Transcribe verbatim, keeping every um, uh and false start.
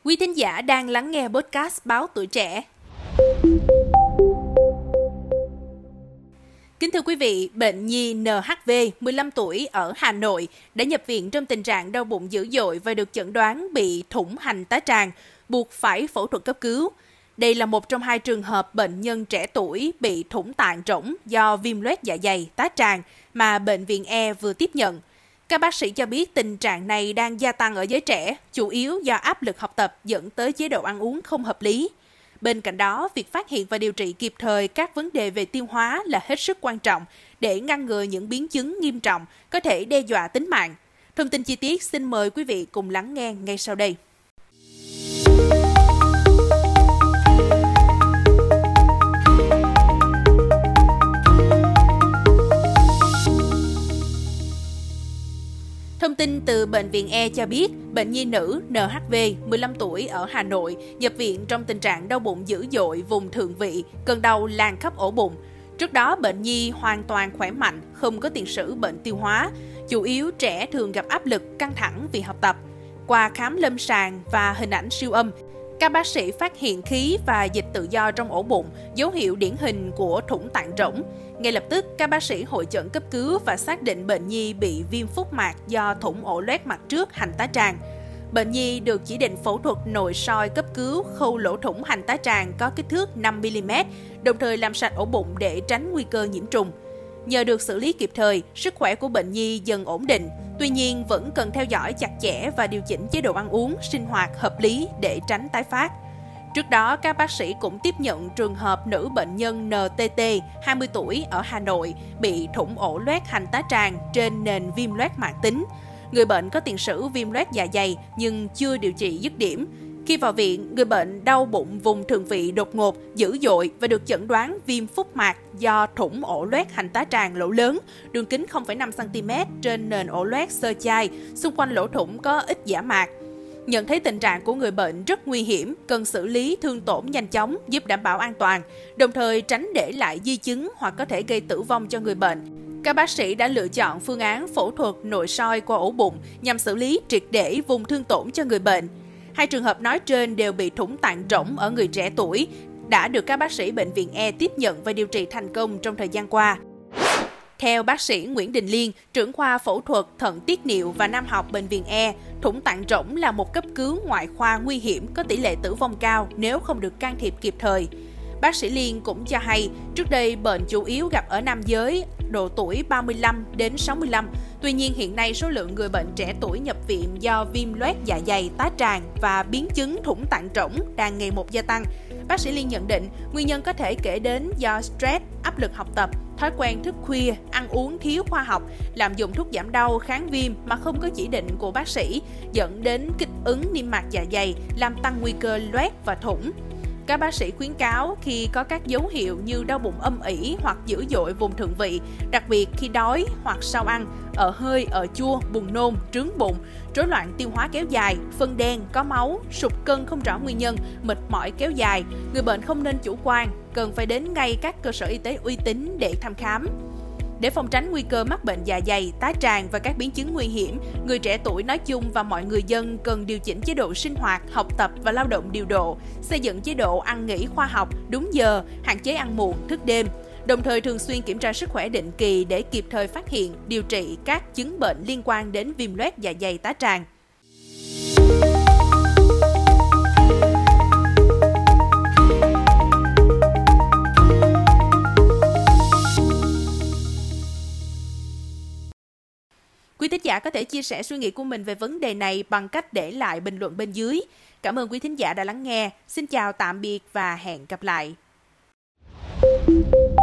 Quý thính giả đang lắng nghe podcast Báo Tuổi Trẻ. Kính thưa quý vị, bệnh nhi en hát vê, mười lăm tuổi ở Hà Nội, đã nhập viện trong tình trạng đau bụng dữ dội và được chẩn đoán bị thủng hành tá tràng, buộc phải phẫu thuật cấp cứu. Đây là một trong hai trường hợp bệnh nhân trẻ tuổi bị thủng tạng rỗng do viêm loét dạ dày, tá tràng mà Bệnh viện E vừa tiếp nhận. Các bác sĩ cho biết tình trạng này đang gia tăng ở giới trẻ, chủ yếu do áp lực học tập dẫn tới chế độ ăn uống không hợp lý. Bên cạnh đó, việc phát hiện và điều trị kịp thời các vấn đề về tiêu hóa là hết sức quan trọng để ngăn ngừa những biến chứng nghiêm trọng có thể đe dọa tính mạng. Thông tin chi tiết xin mời quý vị cùng lắng nghe ngay sau đây. Thông tin từ Bệnh viện E cho biết, bệnh nhi nữ en hát vê, mười lăm tuổi ở Hà Nội, nhập viện trong tình trạng đau bụng dữ dội vùng thượng vị, cơn đau lan khắp ổ bụng. Trước đó, bệnh nhi hoàn toàn khỏe mạnh, không có tiền sử bệnh tiêu hóa. Chủ yếu trẻ thường gặp áp lực, căng thẳng vì học tập. Qua khám lâm sàng và hình ảnh siêu âm, các bác sĩ phát hiện khí và dịch tự do trong ổ bụng, dấu hiệu điển hình của thủng tạng rỗng. Ngay lập tức, các bác sĩ hội chẩn cấp cứu và xác định bệnh nhi bị viêm phúc mạc do thủng ổ loét mặt trước hành tá tràng. Bệnh nhi được chỉ định phẫu thuật nội soi cấp cứu khâu lỗ thủng hành tá tràng có kích thước năm mi li mét, đồng thời làm sạch ổ bụng để tránh nguy cơ nhiễm trùng. Nhờ được xử lý kịp thời, sức khỏe của bệnh nhi dần ổn định. Tuy nhiên, vẫn cần theo dõi chặt chẽ và điều chỉnh chế độ ăn uống, sinh hoạt hợp lý để tránh tái phát. Trước đó, các bác sĩ cũng tiếp nhận trường hợp nữ bệnh nhân en tê tê, hai mươi tuổi ở Hà Nội, bị thủng ổ loét hành tá tràng trên nền viêm loét mãn tính. Người bệnh có tiền sử viêm loét dạ dày nhưng chưa điều trị dứt điểm. Khi vào viện, người bệnh đau bụng vùng thượng vị đột ngột, dữ dội và được chẩn đoán viêm phúc mạc do thủng ổ loét hành tá tràng lỗ lớn, đường kính không phẩy năm xăng ti mét trên nền ổ loét xơ chai, xung quanh lỗ thủng có ít giả mạc. Nhận thấy tình trạng của người bệnh rất nguy hiểm, cần xử lý thương tổn nhanh chóng giúp đảm bảo an toàn, đồng thời tránh để lại di chứng hoặc có thể gây tử vong cho người bệnh. Các bác sĩ đã lựa chọn phương án phẫu thuật nội soi qua ổ bụng nhằm xử lý triệt để vùng thương tổn cho người bệnh. Hai trường hợp nói trên đều bị thủng tạng rỗng ở người trẻ tuổi, đã được các bác sĩ Bệnh viện E tiếp nhận và điều trị thành công trong thời gian qua. Theo bác sĩ Nguyễn Đình Liên, trưởng khoa phẫu thuật thận tiết niệu và nam học Bệnh viện E, thủng tạng rỗng là một cấp cứu ngoại khoa nguy hiểm có tỷ lệ tử vong cao nếu không được can thiệp kịp thời. Bác sĩ Liên cũng cho hay, trước đây bệnh chủ yếu gặp ở nam giới, độ tuổi ba mươi lăm đến sáu mươi lăm. Tuy nhiên hiện nay số lượng người bệnh trẻ tuổi nhập viện do viêm loét dạ dày, tá tràng và biến chứng thủng tạng rỗng đang ngày một gia tăng. Bác sĩ Liên nhận định nguyên nhân có thể kể đến do stress, áp lực học tập, thói quen thức khuya, ăn uống thiếu khoa học, lạm dụng thuốc giảm đau, kháng viêm mà không có chỉ định của bác sĩ, dẫn đến kích ứng niêm mạc dạ dày, làm tăng nguy cơ loét và thủng. Các bác sĩ khuyến cáo khi có các dấu hiệu như đau bụng âm ỉ hoặc dữ dội vùng thượng vị, đặc biệt khi đói hoặc sau ăn, ở hơi, ở chua, buồn nôn, trướng bụng, rối loạn tiêu hóa kéo dài, phân đen, có máu, sụt cân không rõ nguyên nhân, mệt mỏi kéo dài, người bệnh không nên chủ quan, cần phải đến ngay các cơ sở y tế uy tín để thăm khám. Để phòng tránh nguy cơ mắc bệnh dạ dày, tá tràng và các biến chứng nguy hiểm, người trẻ tuổi nói chung và mọi người dân cần điều chỉnh chế độ sinh hoạt, học tập và lao động điều độ, xây dựng chế độ ăn nghỉ khoa học, đúng giờ, hạn chế ăn muộn, thức đêm, đồng thời thường xuyên kiểm tra sức khỏe định kỳ để kịp thời phát hiện, điều trị các chứng bệnh liên quan đến viêm loét dạ dày, tá tràng. Quý thính giả có thể chia sẻ suy nghĩ của mình về vấn đề này bằng cách để lại bình luận bên dưới. Cảm ơn quý thính giả đã lắng nghe. Xin chào tạm biệt và hẹn gặp lại.